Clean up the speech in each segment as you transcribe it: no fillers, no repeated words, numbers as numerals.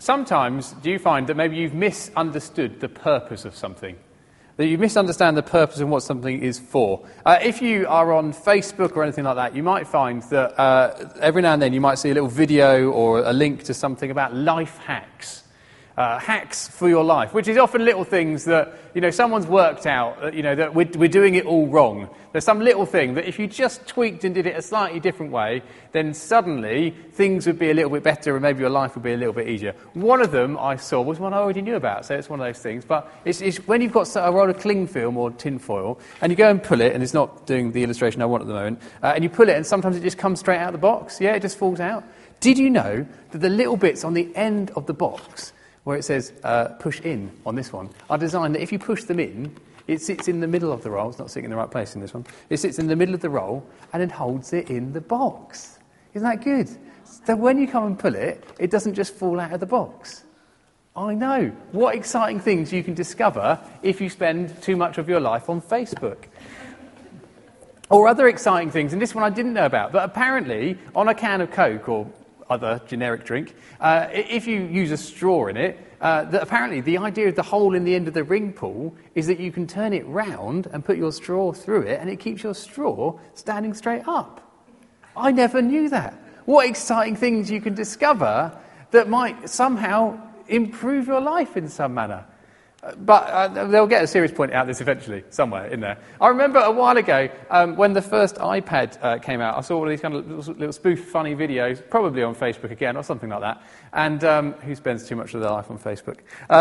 Sometimes do you find that maybe you've misunderstood the purpose of something? That you misunderstand the purpose and what something is for. If you are on Facebook or anything like that, you might find that every now and then you might see a little video or a link to something about life hacks. Hacks for your life, which is often little things that, someone's worked out, that we're doing it all wrong. There's some little thing that if you just tweaked and did it a slightly different way, then suddenly things would be a little bit better and maybe your life would be a little bit easier. One of them I saw was one I already knew about, so it's one of those things. But it's when you've got a roll of cling film or tin foil and you go and pull it, and it's not doing the illustration I want at the moment, and you pull it and sometimes it just comes straight out of the box. Yeah, it just falls out. Did you know that the little bits on the end of the box where it says push in on this one, are designed that if you push them in, it sits in the middle of the roll. It's not sitting in the right place in this one. It sits in the middle of the roll and then holds it in the box. Isn't that good? So when you come and pull it, it doesn't just fall out of the box. I know. What exciting things you can discover if you spend too much of your life on Facebook. Or other exciting things, and this one I didn't know about, but apparently on a can of Coke or other generic drink, if you use a straw in it, that apparently the idea of the hole in the end of the ring pull is that you can turn it round and put your straw through it and it keeps your straw standing straight up. I never knew that. What exciting things you can discover that might somehow improve your life in some manner. But they'll get a serious point out of this eventually, somewhere in there. I remember a while ago, when the first iPad came out, I saw one of these kind of little spoof funny videos, probably on Facebook again, or something like that. And who spends too much of their life on Facebook?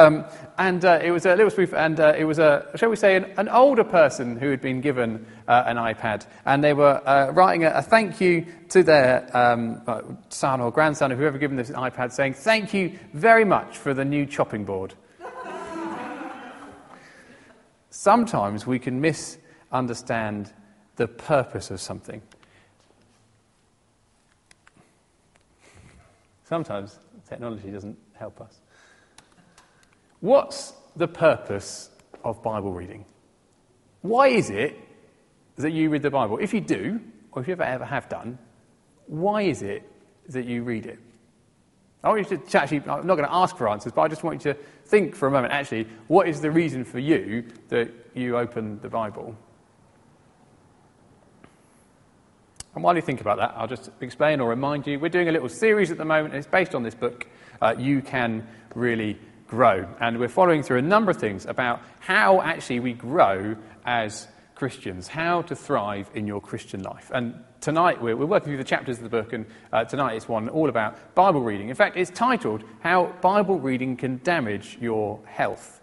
It was a little spoof, and it was, shall we say, an older person who had been given an iPad. And they were writing a thank you to their son or grandson, or whoever given this iPad, saying, "Thank you very much for the new chopping board." Sometimes we can misunderstand the purpose of something. Sometimes technology doesn't help us. What's the purpose of Bible reading? Why is it that you read the Bible? If you do, or if you ever have done, why is it that you read it? I want you to actually, I'm not going to ask for answers, but I just want you to think for a moment, actually, what is the reason for you that you open the Bible? And while you think about that, I'll just explain or remind you, we're doing a little series at the moment, and it's based on this book, You Can Really Grow. And we're following through a number of things about how actually we grow as Christians, how to thrive in your Christian life. And tonight we're working through the chapters of the book, and tonight it's one all about Bible reading. In fact, it's titled How Bible Reading Can Damage Your Health.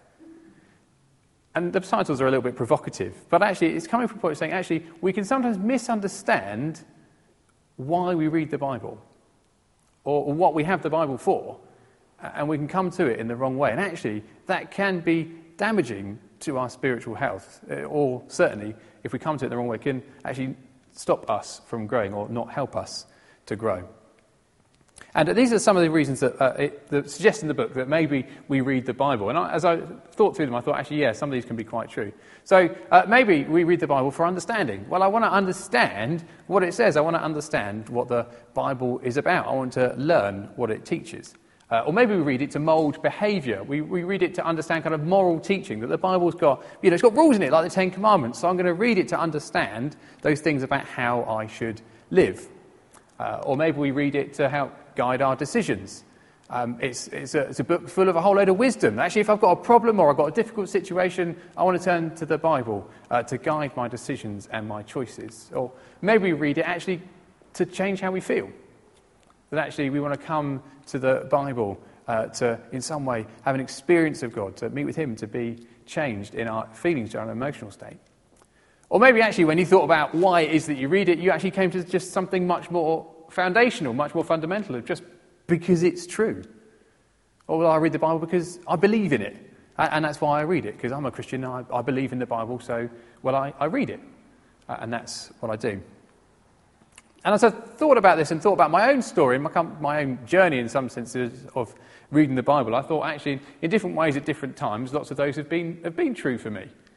And the titles are a little bit provocative, but actually it's coming from a point of saying, actually, we can sometimes misunderstand why we read the Bible, or what we have the Bible for, and we can come to it in the wrong way. And actually, that can be damaging to our spiritual health, or certainly, if we come to it the wrong way, can actually stop us from growing or not help us to grow. And these are some of the reasons that suggest in the book that maybe we read the Bible. And as I thought through them, I thought, actually, yeah, some of these can be quite true. So maybe we read the Bible for understanding. Well, I want to understand what it says. I want to understand what the Bible is about. I want to learn what it teaches. Or maybe we read it to mould behaviour. We read it to understand kind of moral teaching, that the Bible's got, it's got rules in it, like the Ten Commandments. So I'm going to read it to understand those things about how I should live. Or maybe we read it to help guide our decisions. It's a book full of a whole load of wisdom. Actually, if I've got a problem or I've got a difficult situation, I want to turn to the Bible to guide my decisions and my choices. Or maybe we read it actually to change how we feel. That actually we want to come to the Bible to, in some way, have an experience of God, to meet with Him, to be changed in our feelings, our emotional state. Or maybe actually when you thought about why it is that you read it, you actually came to just something much more foundational, much more fundamental, just because it's true. Or well, I read the Bible because I believe in it, and that's why I read it, because I'm a Christian, I believe in the Bible, so, well, I read it, and that's what I do. And as I thought about this and thought about my own story, my own journey in some senses of reading the Bible, I thought actually in different ways at different times, lots of those have been true for me.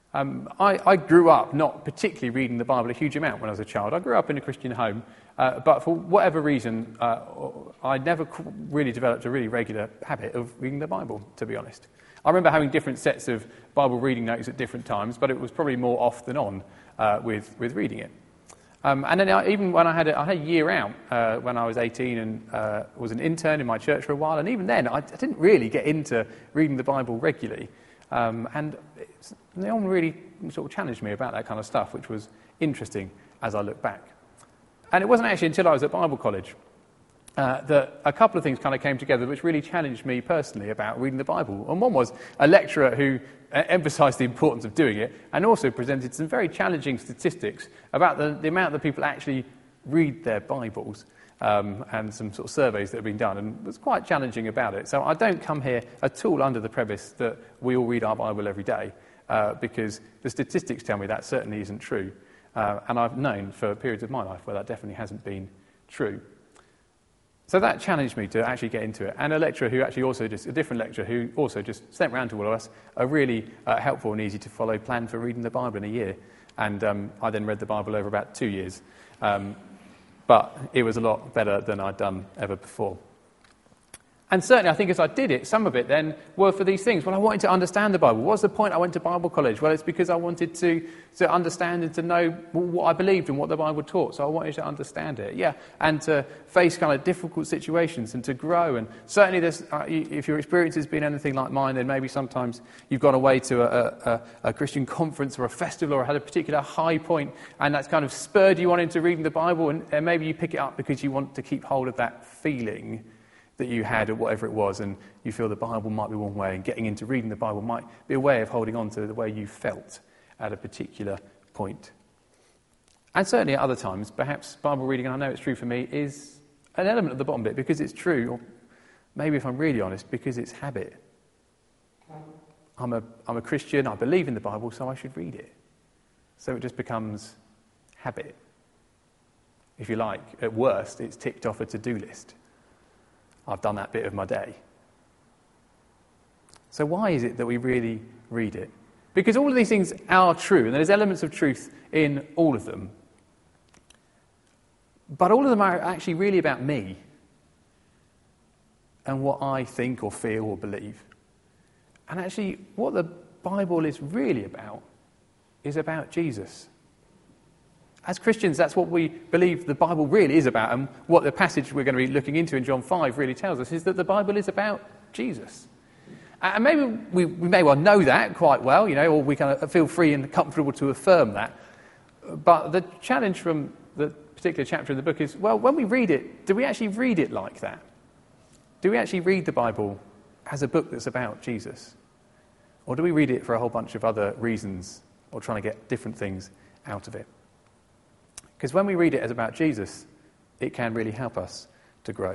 I grew up not particularly reading the Bible a huge amount when I was a child. I grew up in a Christian home, but for whatever reason, I never really developed a really regular habit of reading the Bible, to be honest. I remember having different sets of Bible reading notes at different times, but it was probably more off than on with reading it. And then even when I had a year out when I was 18 and was an intern in my church for a while, and even then I didn't really get into reading the Bible regularly. And no one really sort of challenged me about that kind of stuff, which was interesting as I look back. And it wasn't actually until I was at Bible college that a couple of things kind of came together which really challenged me personally about reading the Bible. And one was a lecturer who emphasised the importance of doing it and also presented some very challenging statistics about the amount that people actually read their Bibles. And some sort of surveys that have been done, and was quite challenging about it. So I don't come here at all under the premise that we all read our Bible every day, because the statistics tell me that certainly isn't true. And I've known for periods of my life where that definitely hasn't been true. So that challenged me to actually get into it. And a lecturer who actually also a different lecturer who also just sent round to all of us a really helpful and easy to follow plan for reading the Bible in a year. And I then read the Bible over about 2 years. But it was a lot better than I'd done ever before. And certainly, I think as I did it, some of it then were for these things. Well, I wanted to understand the Bible. What's the point I went to Bible college? Well, it's because I wanted to understand and to know what I believed and what the Bible taught. So I wanted to understand it, and to face kind of difficult situations and to grow. And certainly, if your experience has been anything like mine, then maybe sometimes you've gone away to a Christian conference or a festival or had a particular high point, and that's kind of spurred you on into reading the Bible, and maybe you pick it up because you want to keep hold of that feeling that you had or whatever it was, and you feel the Bible might be one way, and getting into reading the Bible might be a way of holding on to the way you felt at a particular point. And certainly at other times, perhaps Bible reading, and I know it's true for me, is an element of the bottom bit because it's true, or maybe if I'm really honest, because it's habit. I'm a Christian, I believe in the Bible, so I should read it. So it just becomes habit. If you like, at worst, it's ticked off a to-do list. I've done that bit of my day. So why is it that we really read it? Because all of these things are true, and there's elements of truth in all of them. But all of them are actually really about me and what I think or feel or believe. And actually, what the Bible is really about is about Jesus. As Christians, that's what we believe the Bible really is about, and what the passage we're going to be looking into in John 5 really tells us is that the Bible is about Jesus. And maybe we may well know that quite well, or we kind of feel free and comfortable to affirm that. But the challenge from the particular chapter in the book is, well, when we read it, do we actually read it like that? Do we actually read the Bible as a book that's about Jesus? Or do we read it for a whole bunch of other reasons, or trying to get different things out of it? Because when we read it as about Jesus, it can really help us to grow.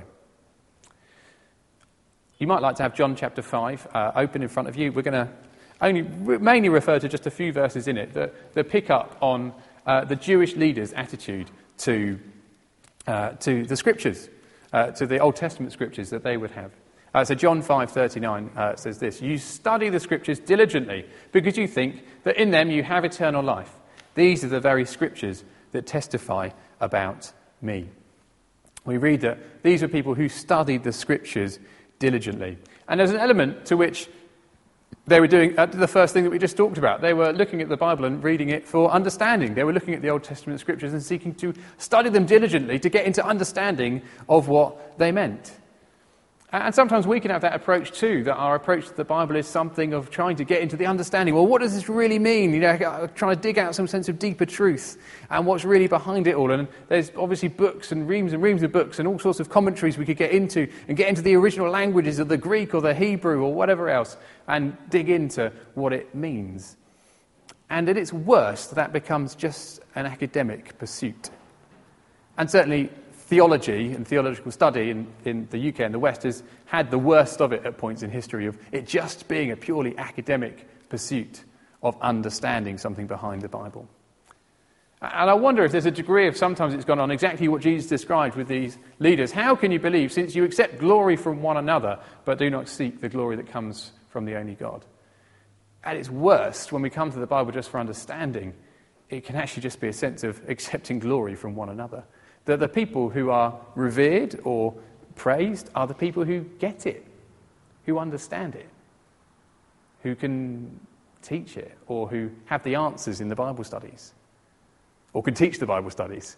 You might like to have John chapter 5 open in front of you. We're going to mainly refer to just a few verses in it that pick up on the Jewish leaders' attitude to the Scriptures, to the Old Testament Scriptures that they would have. So John 5:39 says this: "You study the Scriptures diligently because you think that in them you have eternal life. These are the very Scriptures that testify about me." We read that these were people who studied the Scriptures diligently. And there's an element to which they were doing the first thing that we just talked about. They were looking at the Bible and reading it for understanding. They were looking at the Old Testament Scriptures and seeking to study them diligently to get into understanding of what they meant. And sometimes we can have that approach too, that our approach to the Bible is something of trying to get into the understanding. Well, what does this really mean? Trying to dig out some sense of deeper truth and what's really behind it all. And there's obviously books and reams of books and all sorts of commentaries we could get into and get into the original languages of the Greek or the Hebrew or whatever else and dig into what it means. And at its worst, that becomes just an academic pursuit. And certainly theology and theological study in the UK and the West has had the worst of it at points in history, of it just being a purely academic pursuit of understanding something behind the Bible. And I wonder if there's a degree of sometimes it's gone on exactly what Jesus described with these leaders. How can you believe, since you accept glory from one another, but do not seek the glory that comes from the only God? at its worst, when we come to the Bible just for understanding, it can actually just be a sense of accepting glory from one another. That the people who are revered or praised are the people who get it, who understand it, who can teach it, or who have the answers in the Bible studies, or can teach the Bible studies.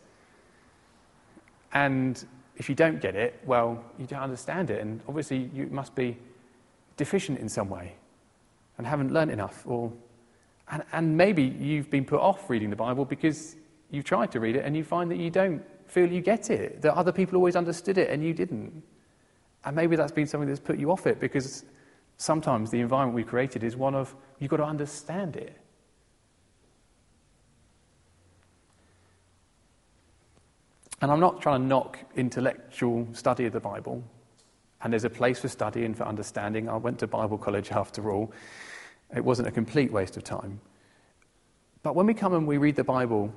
And if you don't get it, well, you don't understand it, and obviously you must be deficient in some way and haven't learnt enough, and maybe you've been put off reading the Bible because you've tried to read it and you find that you don't feel you get it, that other people always understood it and you didn't. And maybe that's been something that's put you off it, because sometimes the environment we've created is one of, you've got to understand it. And I'm not trying to knock intellectual study of the Bible, and there's a place for study and for understanding. I went to Bible college after all. It wasn't a complete waste of time. But when we come and we read the Bible,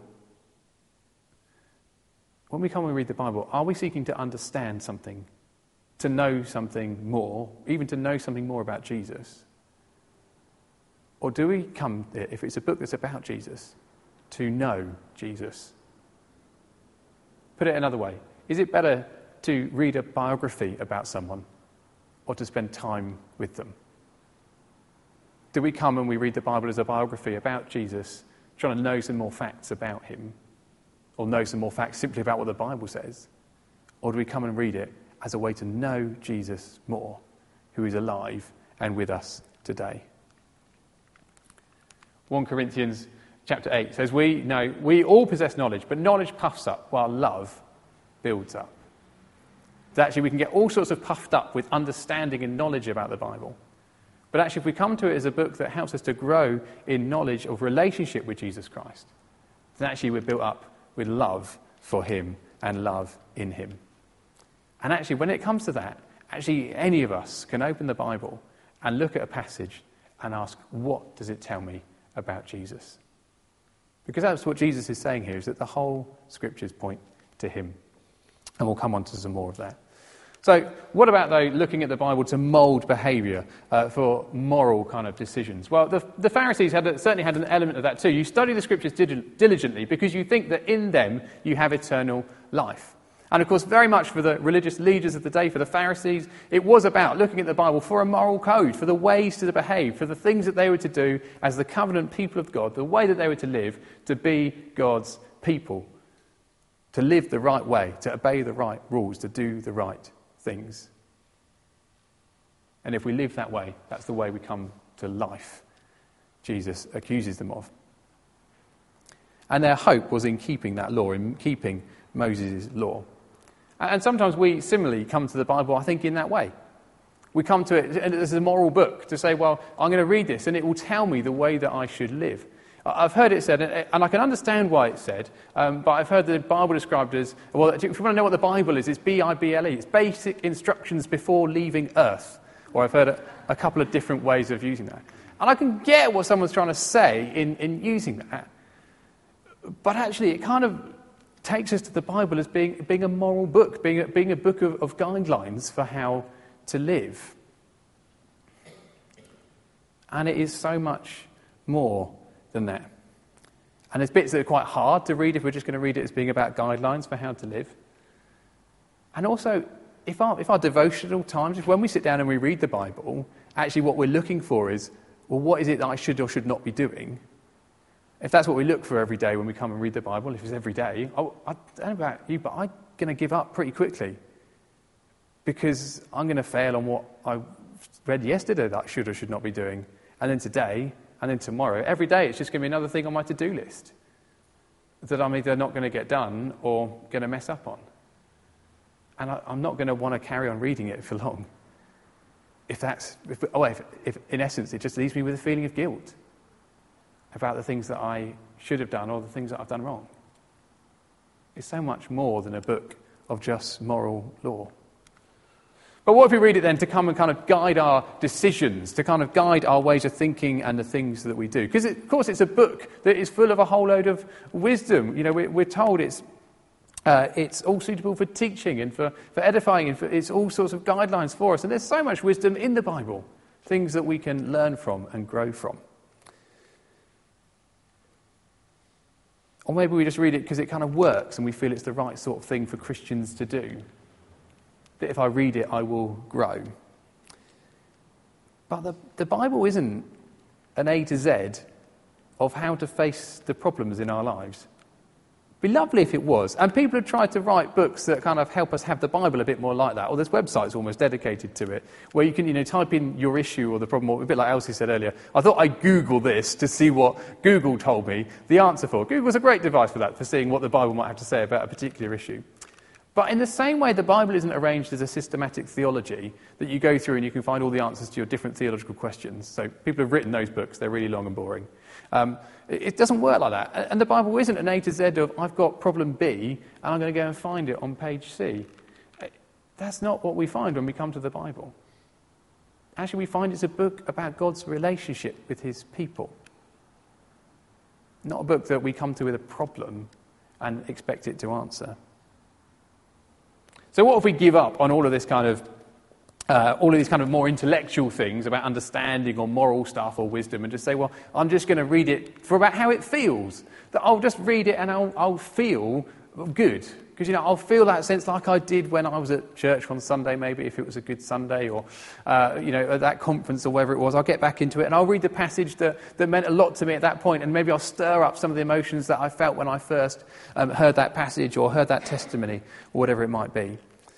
are we seeking to understand something, to know something more, even to know something more about Jesus? Or do we come, if it's a book that's about Jesus, to know Jesus? Put it another way, is it better to read a biography about someone or to spend time with them? Do we come and we read the Bible as a biography about Jesus, trying to know some more facts about him, or know some more facts simply about what the Bible says? Or do we come and read it as a way to know Jesus more, who is alive and with us today? 1 Corinthians chapter 8 says, we all possess knowledge, but knowledge puffs up while love builds up. So actually we can get all sorts of puffed up with understanding and knowledge about the Bible. But actually if we come to it as a book that helps us to grow in knowledge of relationship with Jesus Christ, then actually we're built up with love for him and love in him. And actually when it comes to that, actually any of us can open the Bible and look at a passage and ask, what does it tell me about Jesus? Because that's what Jesus is saying here, is that the whole scriptures point to him. And we'll come on to some more of that. So what about, though, looking at the Bible to mould behaviour for moral kind of decisions? Well, the Pharisees certainly had an element of that too. You study the scriptures diligently because you think that in them you have eternal life. And of course, very much for the religious leaders of the day, for the Pharisees, it was about looking at the Bible for a moral code, for the ways to behave, for the things that they were to do as the covenant people of God, the way that they were to live, to be God's people, to live the right way, to obey the right rules, to do the right things. And if we live that way, that's the way we come to life, Jesus accuses them of. And their hope was in keeping that law, in keeping Moses' law. And sometimes we similarly come to the Bible, I think, in that way. We come to it as a moral book to say, well, I'm going to read this and it will tell me the way that I should live. I've heard it said, and I can understand why it's said, but I've heard the Bible described as, well, if you want to know what the Bible is, it's B-I-B-L-E. It's basic instructions before leaving earth. Or I've heard a couple of different ways of using that. And I can get what someone's trying to say in using that. But actually, it kind of takes us to the Bible as being a moral book, being a book of guidelines for how to live. And it is so much more than that. And there's bits that are quite hard to read if we're just going to read it as being about guidelines for how to live. And also, if our devotional times, if when we sit down and we read the Bible, actually what we're looking for is, well, what is it that I should or should not be doing? If that's what we look for every day when we come and read the Bible, if it's every day, I don't know about you, but I'm going to give up pretty quickly because I'm going to fail on what I read yesterday that I should or should not be doing, and then today, and then tomorrow. Every day it's just going to be another thing on my to-do list that I'm either not going to get done or going to mess up on. And I'm not going to want to carry on reading it for long. If in essence it just leaves me with a feeling of guilt about the things that I should have done or the things that I've done wrong. It's so much more than a book of just moral law. But what if we read it then to come and kind of guide our decisions, to kind of guide our ways of thinking and the things that we do? Because, of course, it's a book that is full of a whole load of wisdom. You know, we're told it's all suitable for teaching and for edifying, and it's all sorts of guidelines for us. And there's so much wisdom in the Bible, things that we can learn from and grow from. Or maybe we just read it because it kind of works and we feel it's the right sort of thing for Christians to do. That if I read it, I will grow. But the Bible isn't an A to Z of how to face the problems in our lives. It'd be lovely if it was. And people have tried to write books that kind of help us have the Bible a bit more like that. Or there's websites almost dedicated to it, where you can, type in your issue or the problem, or a bit like Elsie said earlier. I thought I'd Google this to see what Google told me the answer for. Google's a great device for that, for seeing what the Bible might have to say about a particular issue. But in the same way, the Bible isn't arranged as a systematic theology that you go through and you can find all the answers to your different theological questions. So people have written those books. They're really long and boring. It doesn't work like that. And the Bible isn't an A to Z of, I've got problem B, and I'm going to go and find it on page C. That's not what we find when we come to the Bible. Actually, we find it's a book about God's relationship with his people. Not a book that we come to with a problem and expect it to answer. So what if we give up on all of these kind of more intellectual things about understanding or moral stuff or wisdom and just say, well, I'm just going to read it for about how it feels. That I'll just read it and I'll feel good. Because, I'll feel that sense like I did when I was at church on Sunday, maybe, if it was a good Sunday, or, at that conference or wherever it was. I'll get back into it and I'll read the passage that meant a lot to me at that point, and maybe I'll stir up some of the emotions that I felt when I first heard that passage or heard that testimony, or whatever it might be.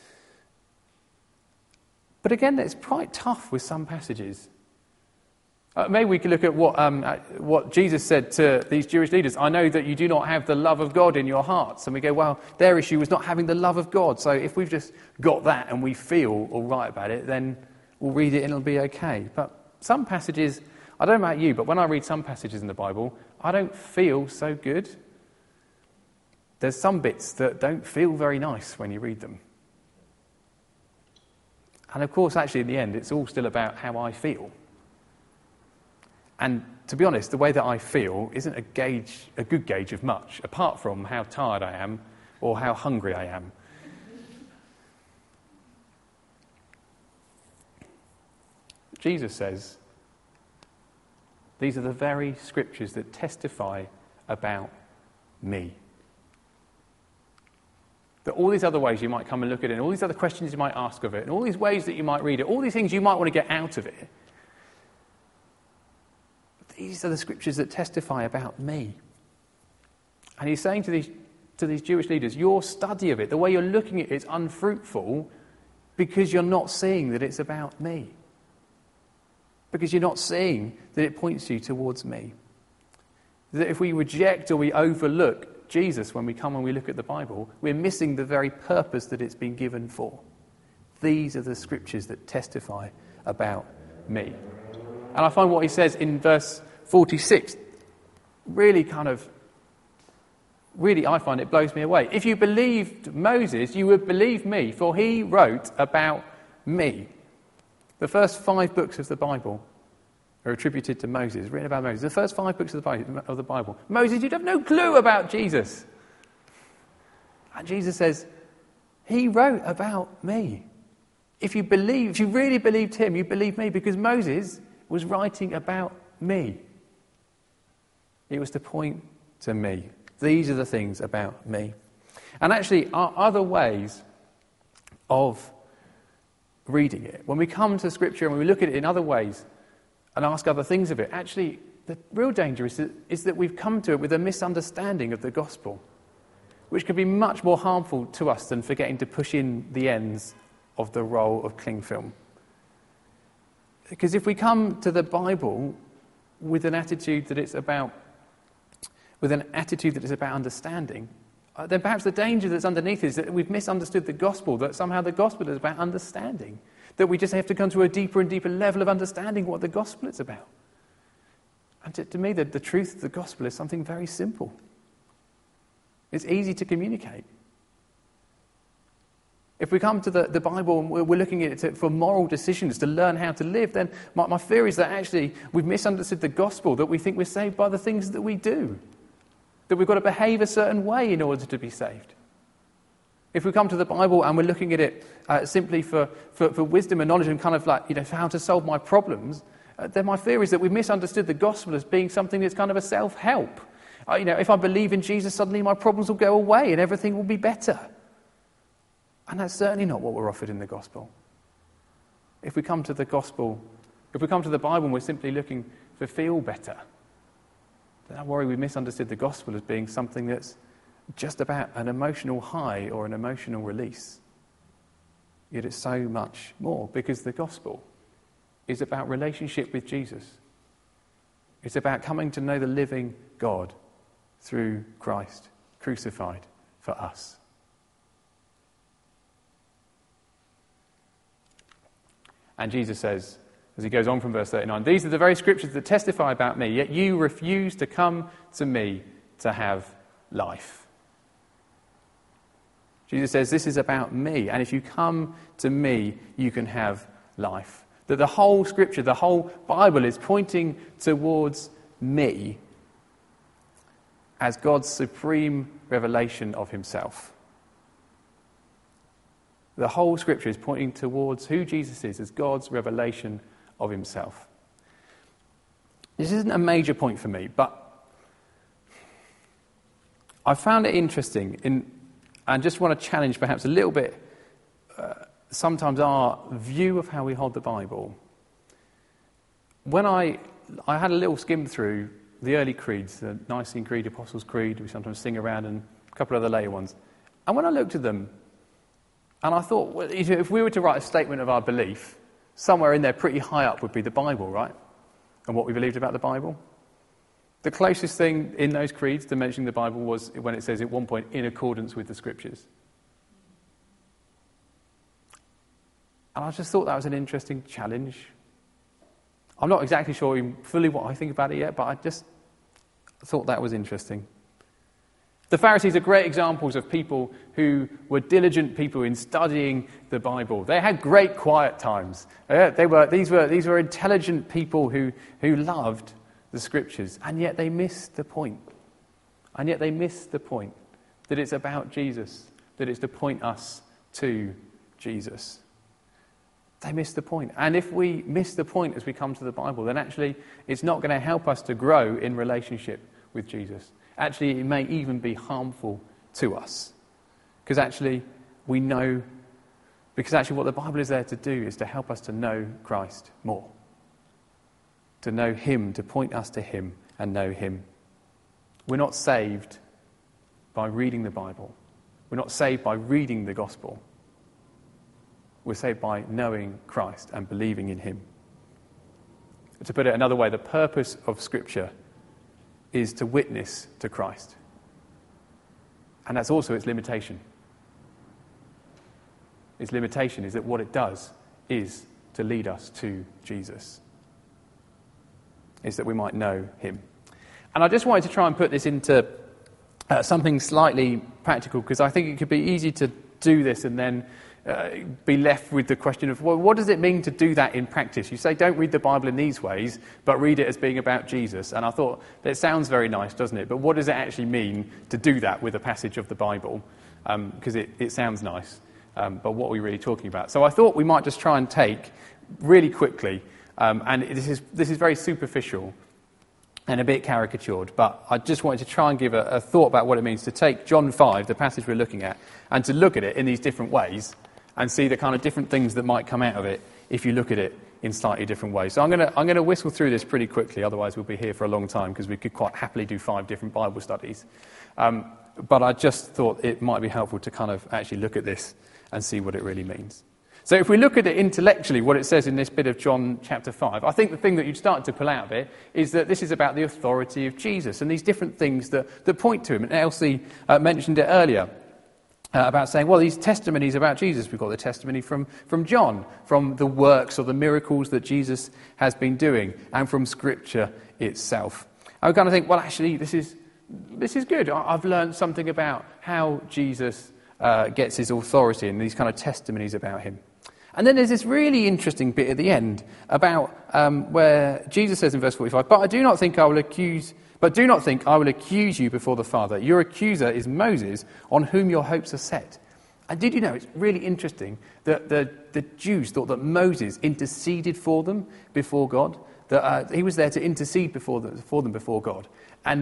But again, it's quite tough with some passages. Maybe we could look at what Jesus said to these Jewish leaders. I know that you do not have the love of God in your hearts. And we go, well, their issue was not having the love of God. So if we've just got that and we feel all right about it, then we'll read it and it'll be okay. But some passages, I don't know about you, but when I read some passages in the Bible, I don't feel so good. There's some bits that don't feel very nice when you read them. And of course, actually, in the end, it's all still about how I feel. And to be honest, the way that I feel isn't a good gauge of much, apart from how tired I am or how hungry I am. Jesus says, these are the very scriptures that testify about me. That all these other ways you might come and look at it, and all these other questions you might ask of it, and all these ways that you might read it, all these things you might want to get out of it, these are the scriptures that testify about me. And he's saying to these Jewish leaders, your study of it, the way you're looking at it, is unfruitful because you're not seeing that it's about me. Because you're not seeing that it points you towards me. That if we reject or we overlook Jesus when we come and we look at the Bible, we're missing the very purpose that it's been given for. These are the scriptures that testify about me. And I find what he says in verse 46 really I find it blows me away. If you believed Moses, you would believe me, for he wrote about me. The first 5 books of the Bible are attributed to Moses, written about Moses. The first 5 books of the Bible. Moses, you'd have no clue about Jesus. And Jesus says, he wrote about me. If you really believed him, you believe me, because Moses was writing about me. It was to point to me. These are the things about me. And actually, our other ways of reading it, when we come to Scripture and we look at it in other ways and ask other things of it, actually, the real danger is that we've come to it with a misunderstanding of the gospel, which can be much more harmful to us than forgetting to push in the ends of the roll of cling film. Because if we come to the Bible with an attitude that it's about understanding, then perhaps the danger that's underneath is that we've misunderstood the gospel, that somehow the gospel is about understanding, that we just have to come to a deeper and deeper level of understanding what the gospel is about. And to me, the truth of the gospel is something very simple. It's easy to communicate. If we come to the Bible and we're looking at it for moral decisions to learn how to live, then my fear is that actually we've misunderstood the gospel, that we think we're saved by the things that we do, that we've got to behave a certain way in order to be saved. If we come to the Bible and we're looking at it simply for wisdom and knowledge and kind of like, for how to solve my problems, then my fear is that we've misunderstood the gospel as being something that's kind of a self-help. If I believe in Jesus, suddenly my problems will go away and everything will be better. And that's certainly not what we're offered in the gospel. If we come to the gospel, if we come to the Bible and we're simply looking to feel better, then I worry we misunderstood the gospel as being something that's just about an emotional high or an emotional release. Yet it's so much more, because the gospel is about relationship with Jesus. It's about coming to know the living God through Christ, crucified for us. And Jesus says, as he goes on from verse 39, "These are the very scriptures that testify about me, yet you refuse to come to me to have life." Jesus says, this is about me, and if you come to me, you can have life. That the whole scripture, the whole Bible is pointing towards me as God's supreme revelation of himself. The whole scripture is pointing towards who Jesus is as God's revelation of himself. This isn't a major point for me, but I found it interesting and just want to challenge perhaps a little bit sometimes our view of how we hold the Bible. When I had a little skim through the early creeds, the Nicene Creed, Apostles' Creed, we sometimes sing around, and a couple of other later ones. And when I looked at them, and I thought, well, if we were to write a statement of our belief, somewhere in there pretty high up would be the Bible, right? And what we believed about the Bible. The closest thing in those creeds to mentioning the Bible was when it says at one point, in accordance with the Scriptures. And I just thought that was an interesting challenge. I'm not exactly sure fully what I think about it yet, but I just thought that was interesting. The Pharisees are great examples of people who were diligent people in studying the Bible. They had great quiet times. These were intelligent people who loved the Scriptures, and yet they missed the point. And yet they missed the point that it's about Jesus, that it's to point us to Jesus. They missed the point. And if we miss the point as we come to the Bible, then actually it's not going to help us to grow in relationship with Jesus. Actually, it may even be harmful to us. Because actually what the Bible is there to do is to help us to know Christ more. To know him, to point us to him and know him. We're not saved by reading the Bible. We're not saved by reading the gospel. We're saved by knowing Christ and believing in him. To put it another way, the purpose of Scripture is to witness to Christ. And that's also its limitation. Its limitation is that what it does is to lead us to Jesus. Is that we might know him. And I just wanted to try and put this into something slightly practical, because I think it could be easy to do this and then be left with the question of, well, what does it mean to do that in practice? You say, don't read the Bible in these ways, but read it as being about Jesus. And I thought, that sounds very nice, doesn't it? But what does it actually mean to do that with a passage of the Bible? Because it sounds nice, but what are we really talking about? So I thought we might just try and take, really quickly, and this is very superficial and a bit caricatured, but I just wanted to try and give a thought about what it means to take John 5, the passage we're looking at, and to look at it in these different ways and see the kind of different things that might come out of it if you look at it in slightly different ways. So I'm going to whistle through this pretty quickly, otherwise we'll be here for a long time, because we could quite happily do 5 different Bible studies. But I just thought it might be helpful to kind of actually look at this and see what it really means. So if we look at it intellectually, what it says in this bit of John chapter 5, I think the thing that you'd start to pull out of it is that this is about the authority of Jesus and these different things that point to him. And Elsie mentioned it earlier about saying, well, these testimonies about Jesus, we've got the testimony from John, from the works or the miracles that Jesus has been doing, and from Scripture itself. I kind of think, well, actually, this is good. I've learned something about how Jesus gets his authority and these kind of testimonies about him. And then there's this really interesting bit at the end about where Jesus says in verse 45, But do not think I will accuse you before the Father. Your accuser is Moses, on whom your hopes are set. And did you know, it's really interesting that the Jews thought that Moses interceded for them before God, that he was there to intercede for them before God, and that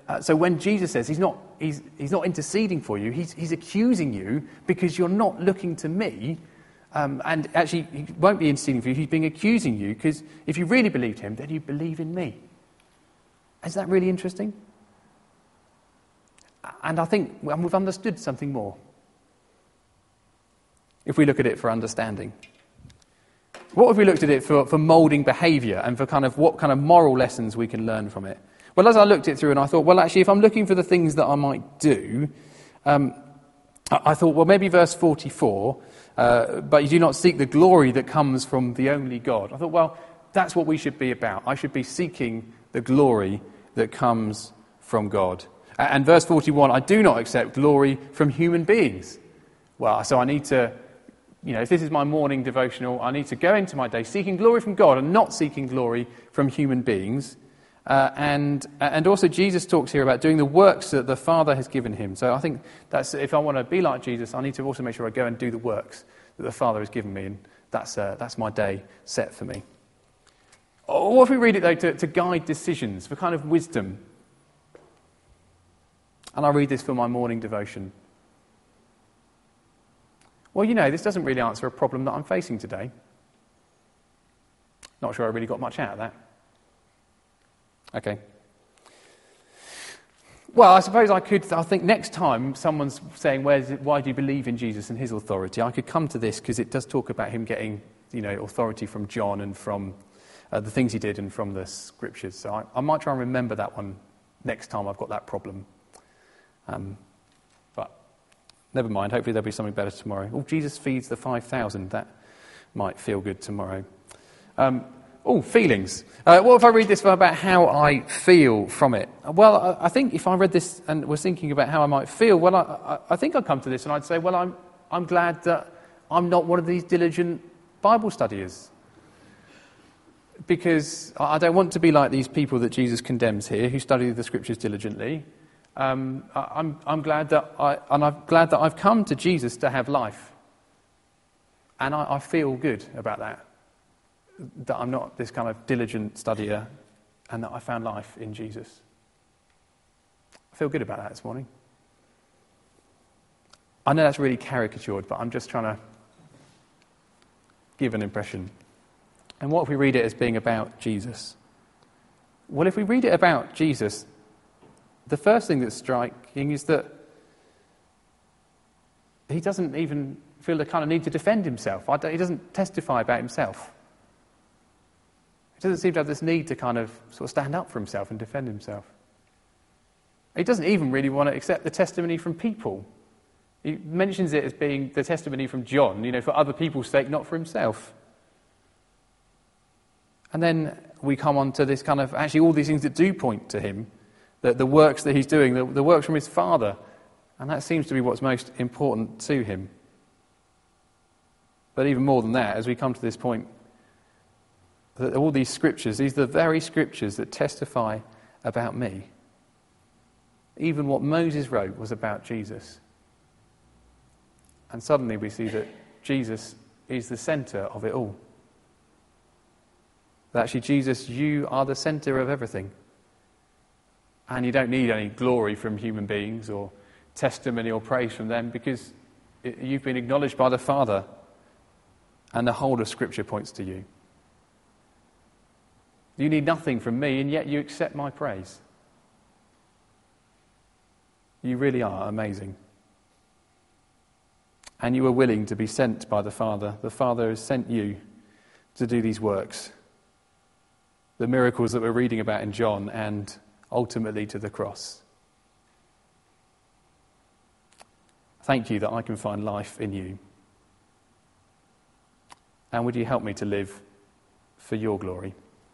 So when Jesus says he's not interceding for you, he's accusing you because you're not looking to me. And actually, he won't be interceding for you. He's being accusing you because if you really believed him, then you believe in me. Is that really interesting? And I think we've understood something more if we look at it for understanding. What if we looked at it for moulding behaviour and for what kind of moral lessons we can learn from it? Well, as I looked it through and I thought, well, actually, if I'm looking for the things that I might do, I thought, well, maybe verse 44, but you do not seek the glory that comes from the only God. I thought, well, that's what we should be about. I should be seeking the glory that comes from God. And verse 41, I do not accept glory from human beings. Well, so I need to, if this is my morning devotional, I need to go into my day seeking glory from God and not seeking glory from human beings. And also Jesus talks here about doing the works that the Father has given him. So I think that's, if I want to be like Jesus, I need to also make sure I go and do the works that the Father has given me. And that's my day set for me. Or if we read it, though, to guide decisions, for kind of wisdom. And I read this for my morning devotion. Well, this doesn't really answer a problem that I'm facing today. Not sure I really got much out of that. Okay. Well, I suppose I think next time someone's saying, why do you believe in Jesus and his authority? I could come to this because it does talk about him getting, authority from John and from the things he did and from the scriptures. So I might try and remember that one next time I've got that problem. But never mind, hopefully there'll be something better tomorrow. Oh, Jesus feeds the 5,000. That might feel good tomorrow. Feelings. What if I read this about how I feel from it? Well, I think if I read this and was thinking about how I might feel, well, I think I'd come to this and I'd say, well, I'm glad that I'm not one of these diligent Bible studiers. Because I don't want to be like these people that Jesus condemns here, who study the scriptures diligently. I'm glad that I've come to Jesus to have life. And I feel good about that. That I'm not this kind of diligent studier and that I found life in Jesus. I feel good about that this morning. I know that's really caricatured, but I'm just trying to give an impression. And what if we read it as being about Jesus? Well, if we read it about Jesus, the first thing that's striking is that he doesn't even feel the kind of need to defend himself. He doesn't testify about himself. He doesn't seem to have this need to kind of sort of stand up for himself and defend himself. He doesn't even really want to accept the testimony from people. He mentions it as being the testimony from John, for other people's sake, not for himself. And then we come on to this kind of, actually all these things that do point to him, the works that he's doing, the works from his Father. And that seems to be what's most important to him. But even more than that, as we come to this point, that all these scriptures, these are the very scriptures that testify about me. Even what Moses wrote was about Jesus. And suddenly we see that Jesus is the centre of it all. That actually, Jesus, you are the centre of everything. And you don't need any glory from human beings or testimony or praise from them because you've been acknowledged by the Father and the whole of Scripture points to you. You need nothing from me, and yet you accept my praise. You really are amazing. And you are willing to be sent by the Father. The Father has sent you to do these works. The miracles that we're reading about in John, and ultimately to the cross. Thank you that I can find life in you. And would you help me to live for your glory?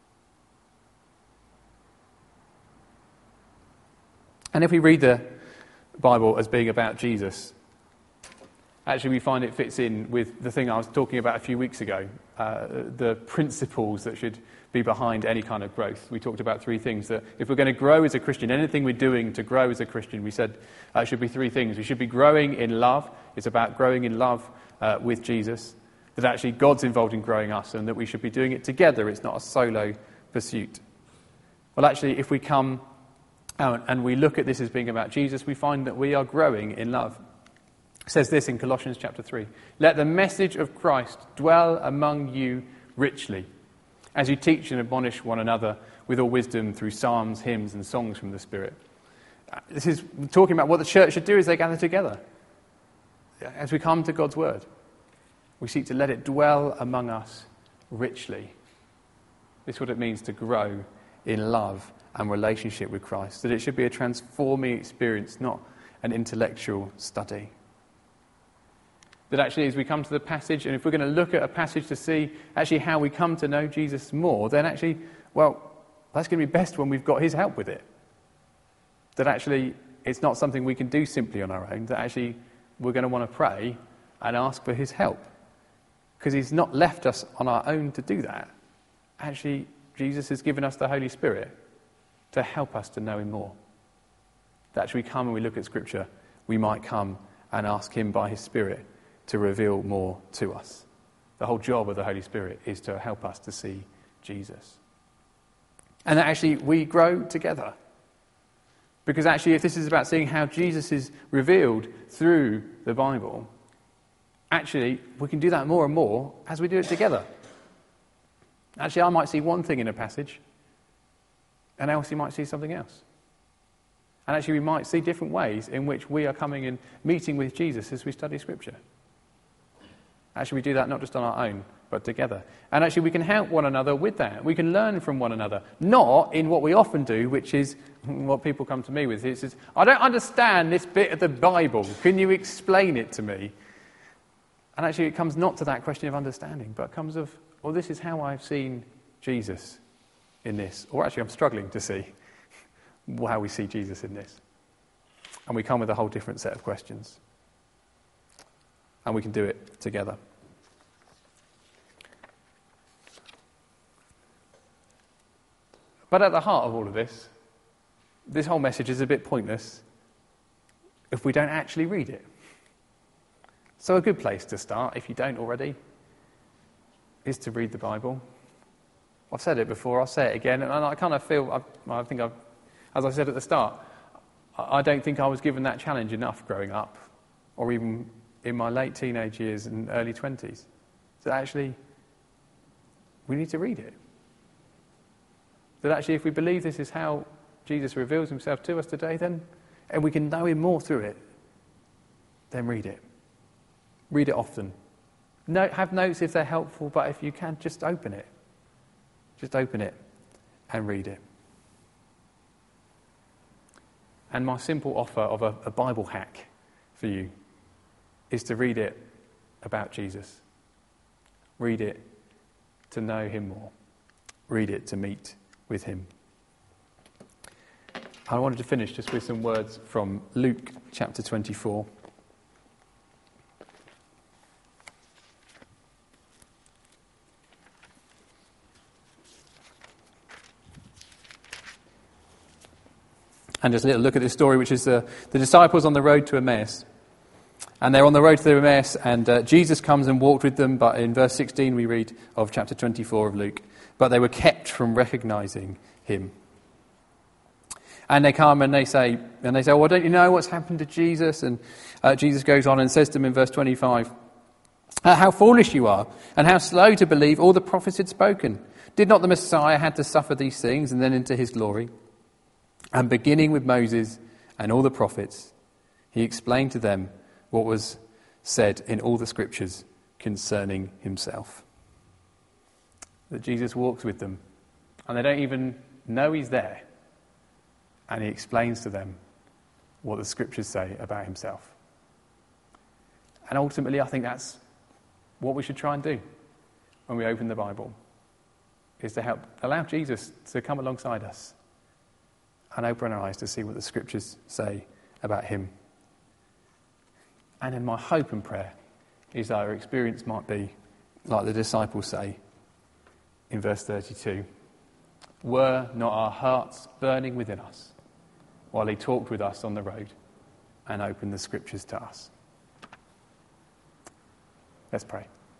And if we read the Bible as being about Jesus, actually we find it fits in with the thing I was talking about a few weeks ago, the principles that should be behind any kind of growth. We talked about three things, that if we're going to grow as a Christian, anything we're doing to grow as a Christian, we said it should be three things. We should be growing in love. It's about growing in love with Jesus. That actually God's involved in growing us and that we should be doing it together. It's not a solo pursuit. Well, actually, if we come and we look at this as being about Jesus, we find that we are growing in love. It says this in Colossians chapter 3. Let the message of Christ dwell among you richly, as you teach and admonish one another with all wisdom through psalms, hymns, and songs from the Spirit. This is talking about what the church should do as they gather together. As we come to God's word, we seek to let it dwell among us richly. This is what it means to grow in love and relationship with Christ. That it should be a transforming experience, not an intellectual study. That actually as we come to the passage, and if we're going to look at a passage to see actually how we come to know Jesus more, then actually, well, that's going to be best when we've got his help with it. That actually it's not something we can do simply on our own, that actually we're going to want to pray and ask for his help. Because he's not left us on our own to do that. Actually, Jesus has given us the Holy Spirit to help us to know him more. That as we come and we look at Scripture, we might come and ask him by his Spirit to reveal more to us. The whole job of the Holy Spirit is to help us to see Jesus. And that actually we grow together. Because actually if this is about seeing how Jesus is revealed through the Bible, actually we can do that more and more as we do it together. Actually I might see one thing in a passage, and Elsie might see something else. And actually we might see different ways in which we are coming and meeting with Jesus as we study Scripture. Actually, we do that not just on our own, but together. And actually, we can help one another with that. We can learn from one another. Not in what we often do, which is what people come to me with. It says, I don't understand this bit of the Bible. Can you explain it to me? And actually, it comes not to that question of understanding, but it comes of, well, this is how I've seen Jesus in this. Or actually, I'm struggling to see how we see Jesus in this. And we come with a whole different set of questions. And we can do it together. But at the heart of all of this whole message is a bit pointless if we don't actually read it. So a good place to start, if you don't already, is to read the Bible. I've said it before, I'll say it again, and I kind of feel, as I said at the start, I don't think I was given that challenge enough growing up, or even in my late teenage years and early 20s. So actually, we need to read it. That actually, if we believe this is how Jesus reveals himself to us today, then, and we can know him more through it, then read it. Read it often. Have notes if they're helpful, but if you can, just open it. Just open it and read it. And my simple offer of a Bible hack for you is to read it about Jesus. Read it to know him more. Read it to meet with him. I wanted to finish just with some words from Luke chapter 24. And just a little look at this story, which is the disciples on the road to Emmaus. And they're on the road to Emmaus, and Jesus comes and walked with them. But in verse 16 we read of chapter 24 of Luke, but they were kept from recognizing him. And they come and they say, well, don't you know what's happened to Jesus? And Jesus goes on and says to them in verse 25, how foolish you are, and how slow to believe all the prophets had spoken. Did not the Messiah had to suffer these things and then enter his glory? And beginning with Moses and all the prophets, he explained to them what was said in all the scriptures concerning himself. That Jesus walks with them, and they don't even know he's there. And he explains to them what the scriptures say about himself. And ultimately, I think that's what we should try and do when we open the Bible, is to allow Jesus to come alongside us and open our eyes to see what the scriptures say about him. And then my hope and prayer is that our experience might be like the disciples say in verse 32. Were not our hearts burning within us while he talked with us on the road and opened the scriptures to us? Let's pray.